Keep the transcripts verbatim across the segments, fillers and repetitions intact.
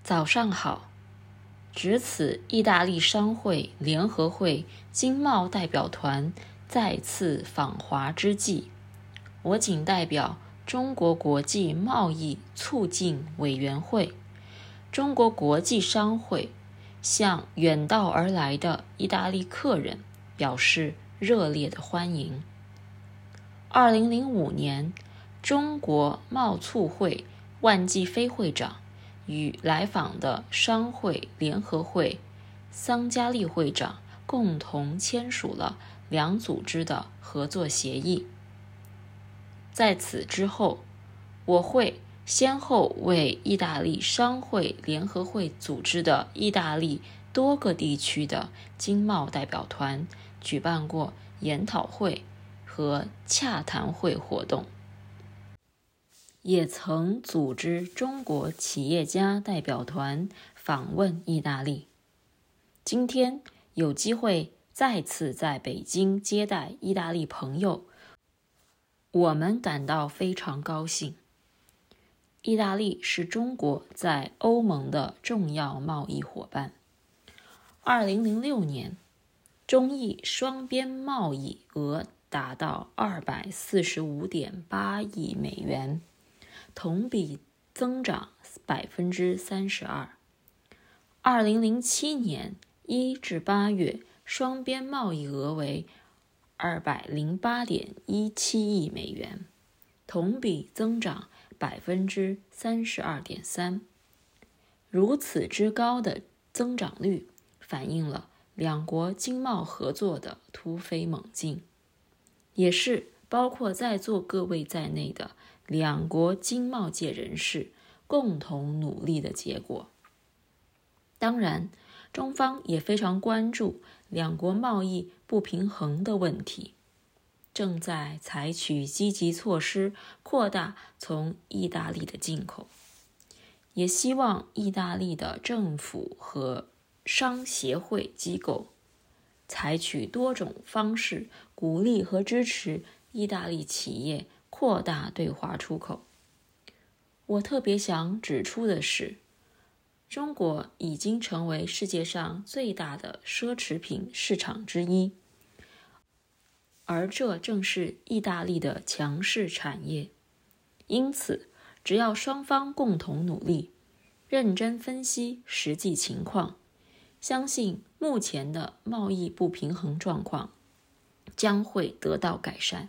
早上好，值此意大利商会联合会经贸代表团再次访华之际，我谨代表中国国际贸易促进委员会、中国国际商会向远道而来的意大利客人表示热烈的欢迎。二零零五年，中国贸促会万季飞会长与来访的商会联合会桑加利会长共同签署了两组织的合作协议。在此之后，我会先后为意大利商会联合会组织的意大利多个地区的经贸代表团举办过研讨会和洽谈会活动，也曾组织中国企业家代表团访问意大利。今天有机会再次在北京接待意大利朋友，我们感到非常高兴。意大利是中国在欧盟的重要贸易伙伴。二零零六年，中意双边贸易额达到二百四十五点八亿美元，同比增长百分之三十二。二零零七年一至八月，双边贸易额为二百零八点一七亿美元，同比增长百分之三十二点三。如此之高的增长率，反映了两国经贸合作的突飞猛进，也是包括在座各位在内的两国经贸界人士共同努力的结果。当然，中方也非常关注两国贸易不平衡的问题，正在采取积极措施扩大从意大利的进口，也希望意大利的政府和商协会机构采取多种方式鼓励和支持意大利企业扩大对华出口。我特别想指出的是，中国已经成为世界上最大的奢侈品市场之一，而这正是意大利的强势产业。因此，只要双方共同努力，认真分析实际情况，相信目前的贸易不平衡状况将会得到改善。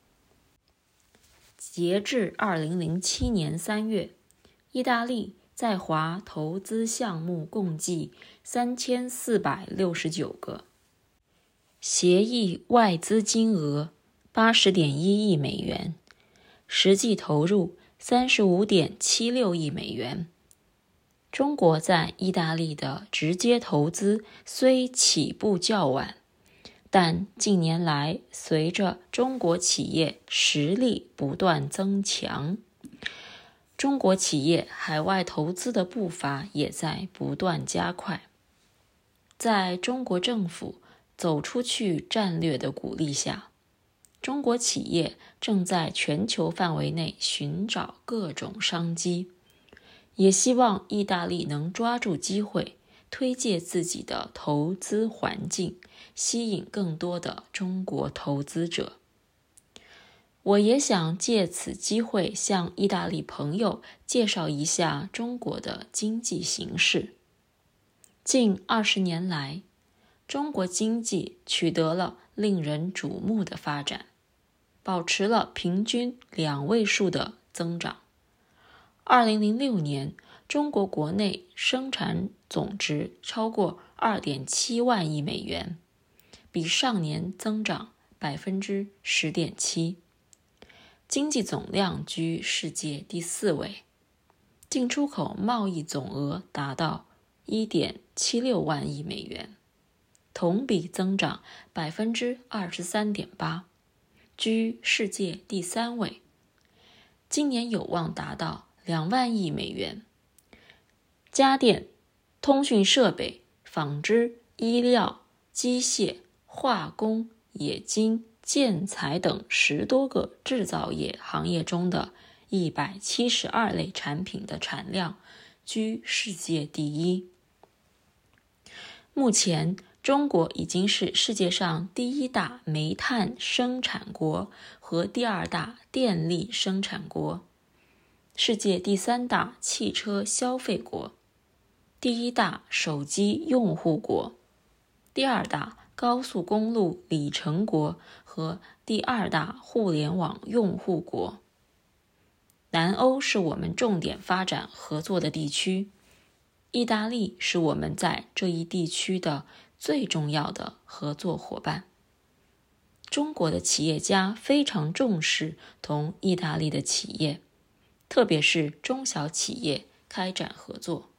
截至二零零七年三月，意大利在华投资项目共计三千四百六十九个，协议外资金额八十点一亿美元，实际投入三十五点七六亿美元。中国在意大利的直接投资虽起步较晚，但近年来随着中国企业实力不断增强，中国企业海外投资的步伐也在不断加快。在中国政府走出去战略的鼓励下，中国企业正在全球范围内寻找各种商机，也希望意大利能抓住机会，推介自己的投资环境，吸引更多的中国投资者。我也想借此机会向意大利朋友介绍一下中国的经济形势。近二十年来，中国经济取得了令人瞩目的发展，保持了平均两位数的增长。二零零六年，中国国内生产总值超过 二点七万亿美元，比上年增长 百分之十点七， 经济总量居世界第四位，进出口贸易总额达到 一点七六万亿美元，同比增长 百分之二十三点八， 居世界第三位，今年有望达到两万亿美元。家电、通讯设备、纺织、医疗、机械、化工、冶金、建材等十多个制造业行业中的一百七十二类产品的产量居世界第一。目前，中国已经是世界上第一大煤炭生产国和第二大电力生产国，世界第三大汽车消费国，第一大手机用户国，第二大高速公路里程国和第二大互联网用户国。南欧是我们重点发展合作的地区，意大利是我们在这一地区的最重要的合作伙伴。中国的企业家非常重视同意大利的企业，特别是中小企业开展合作。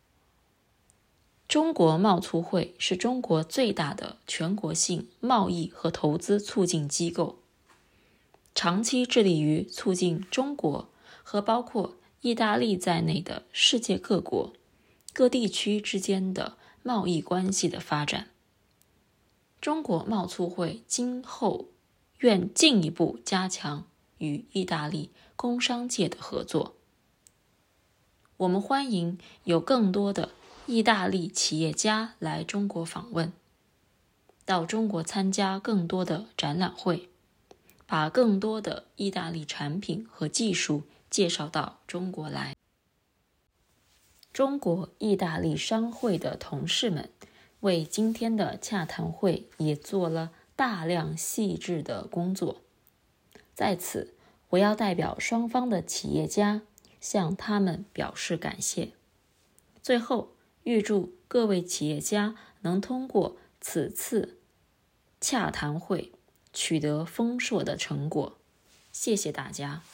中国贸促会是中国最大的全国性贸易和投资促进机构，长期致力于促进中国和包括意大利在内的世界各国、各地区之间的贸易关系的发展。中国贸促会今后愿进一步加强与意大利工商界的合作。我们欢迎有更多的意大利企业家来中国访问，到中国参加更多的展览会，把更多的意大利产品和技术介绍到中国来。中国意大利商会的同事们为今天的洽谈会也做了大量细致的工作，在此我要代表双方的企业家向他们表示感谢。最后，预祝各位企业家能通过此次洽谈会取得丰硕的成果。谢谢大家。